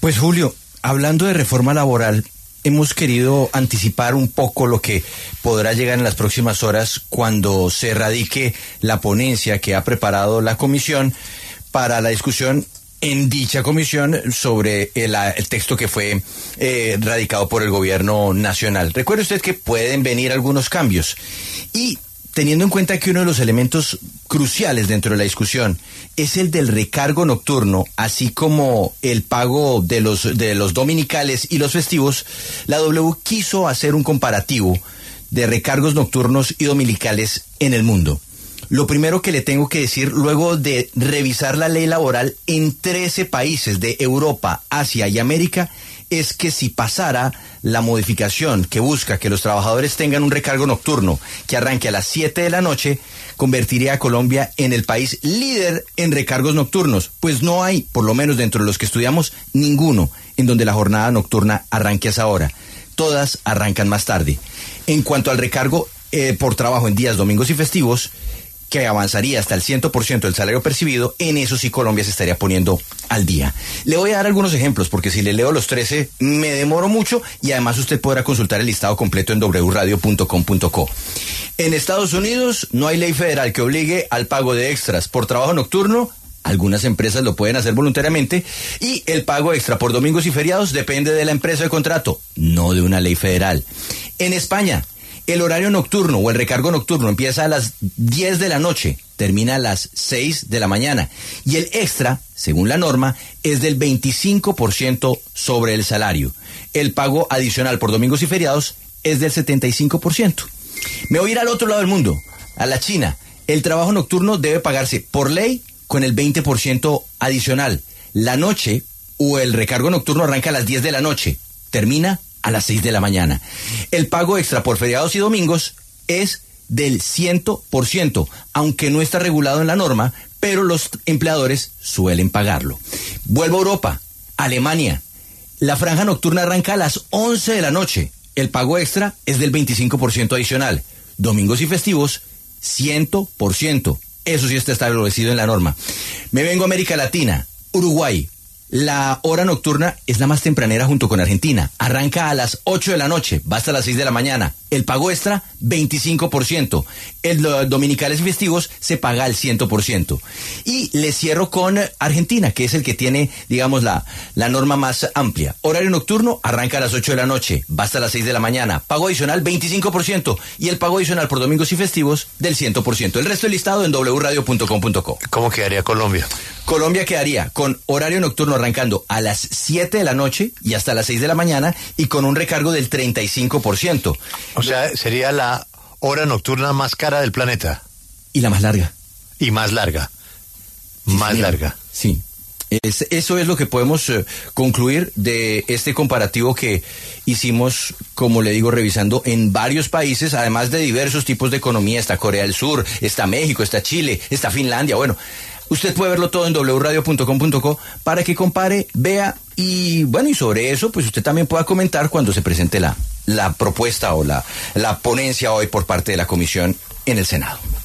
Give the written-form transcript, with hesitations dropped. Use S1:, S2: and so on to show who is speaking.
S1: Pues Julio, hablando de reforma laboral, hemos querido anticipar un poco lo que podrá llegar en las próximas horas cuando se radique la ponencia que ha preparado la comisión para la discusión en dicha comisión sobre el texto que fue radicado por el gobierno nacional. Recuerde usted que pueden venir algunos cambios y teniendo en cuenta que uno de los elementos cruciales dentro de la discusión es el del recargo nocturno, así como el pago de los dominicales y los festivos, la W quiso hacer un comparativo de recargos nocturnos y dominicales en el mundo. Lo primero que le tengo que decir, luego de revisar la ley laboral en 13 países de Europa, Asia y América, es que si pasara la modificación que busca que los trabajadores tengan un recargo nocturno que arranque a las 7 de la noche, convertiría a Colombia en el país líder en recargos nocturnos, pues no hay, por lo menos dentro de los que estudiamos, ninguno en donde la jornada nocturna arranque a esa hora. Todas arrancan más tarde. En cuanto al recargo por trabajo en días domingos y festivos, que avanzaría hasta el 100% del salario percibido, en eso sí Colombia se estaría poniendo al día. Le voy a dar algunos ejemplos, porque si le leo los 13 me demoro mucho, y además usted podrá consultar el listado completo en wradio.com.co. En Estados Unidos no hay ley federal que obligue al pago de extras por trabajo nocturno. Algunas empresas lo pueden hacer voluntariamente, y el pago extra por domingos y feriados depende de la empresa de contrato, no de una ley federal. En España, el horario nocturno o el recargo nocturno empieza a las 10 de la noche, termina a las 6 de la mañana. Y el extra, según la norma, es del 25% sobre el salario. El pago adicional por domingos y feriados es del 75%. Me voy a ir al otro lado del mundo, a la China. El trabajo nocturno debe pagarse por ley con el 20% adicional. La noche o el recargo nocturno arranca a las 10 de la noche, termina a las 6 de la mañana. El pago extra por feriados y domingos es del 100%, aunque no está regulado en la norma, pero los empleadores suelen pagarlo. Vuelvo a Europa, Alemania. La franja nocturna arranca a las 11 de la noche. El pago extra es del 25% adicional. Domingos y festivos, 100%. Eso sí está establecido en la norma. Me vengo a América Latina, Uruguay. La hora nocturna es la más tempranera junto con Argentina. Arranca a las 8 de la noche, va hasta las 6 de la mañana. El pago extra, 25%. Los dominicales y festivos se paga al 100%. Y le cierro con Argentina, que es el que tiene, digamos, la norma más amplia. Horario nocturno, arranca a las 8 de la noche, va hasta las 6 de la mañana. Pago adicional, 25%. Y el pago adicional por domingos y festivos, del 100%. El resto del listado en wradio.com.co.
S2: ¿Cómo quedaría Colombia?
S1: Colombia quedaría con horario nocturno arrancando a las 7 de la noche y hasta las 6 de la mañana, y con un recargo del 35%.
S2: O sea, sería la hora nocturna más cara del planeta.
S1: Y la más larga.
S2: Y más larga.
S1: Sí,
S2: más
S1: señor.
S2: larga.
S1: Sí. Eso es lo que podemos concluir de este comparativo que hicimos, como le digo, revisando en varios países, además de diversos tipos de economía. Está Corea del Sur, está México, está Chile, está Finlandia. Bueno, usted puede verlo todo en wradio.com.co para que compare, vea, y bueno, y sobre eso pues usted también pueda comentar cuando se presente la propuesta o la ponencia hoy por parte de la comisión en el Senado.